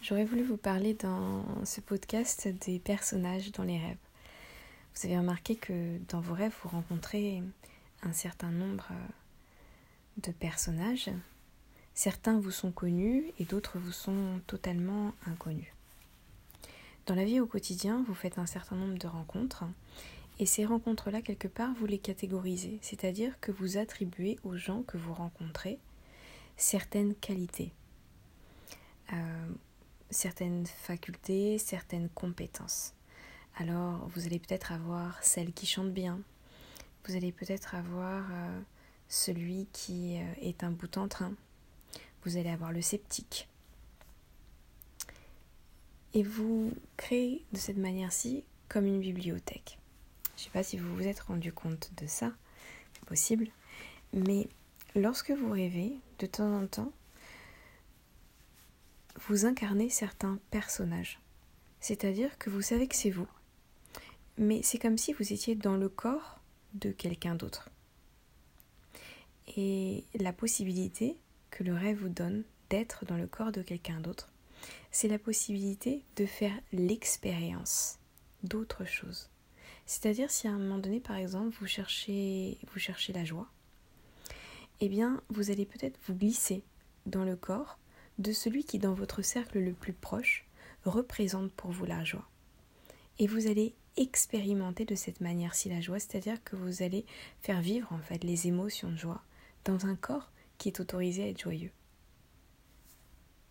J'aurais voulu vous parler dans ce podcast des personnages dans les rêves. Vous avez remarqué que dans vos rêves, vous rencontrez un certain nombre de personnages. Certains vous sont connus et d'autres vous sont totalement inconnus. Dans la vie au quotidien, vous faites un certain nombre de rencontres et ces rencontres-là, quelque part, vous les catégorisez. C'est-à-dire que vous attribuez aux gens que vous rencontrez certaines qualités. Certaines facultés, certaines compétences. Alors, vous allez peut-être avoir celle qui chante bien. Vous allez peut-être avoir celui qui est un bout en train. Vous allez avoir le sceptique. Et vous créez de cette manière-ci comme une bibliothèque. Je ne sais pas si vous vous êtes rendu compte de ça, c'est possible. Mais lorsque vous rêvez, de temps en temps, vous incarnez certains personnages. C'est-à-dire que vous savez que c'est vous. Mais c'est comme si vous étiez dans le corps de quelqu'un d'autre. Et la possibilité que le rêve vous donne d'être dans le corps de quelqu'un d'autre, c'est la possibilité de faire l'expérience d'autre chose. C'est-à-dire si à un moment donné, par exemple, vous cherchez la joie, eh bien, vous allez peut-être vous glisser dans le corps de celui qui, dans votre cercle le plus proche, représente pour vous la joie. Et vous allez expérimenter de cette manière-ci la joie, c'est-à-dire que vous allez faire vivre en fait les émotions de joie dans un corps qui est autorisé à être joyeux.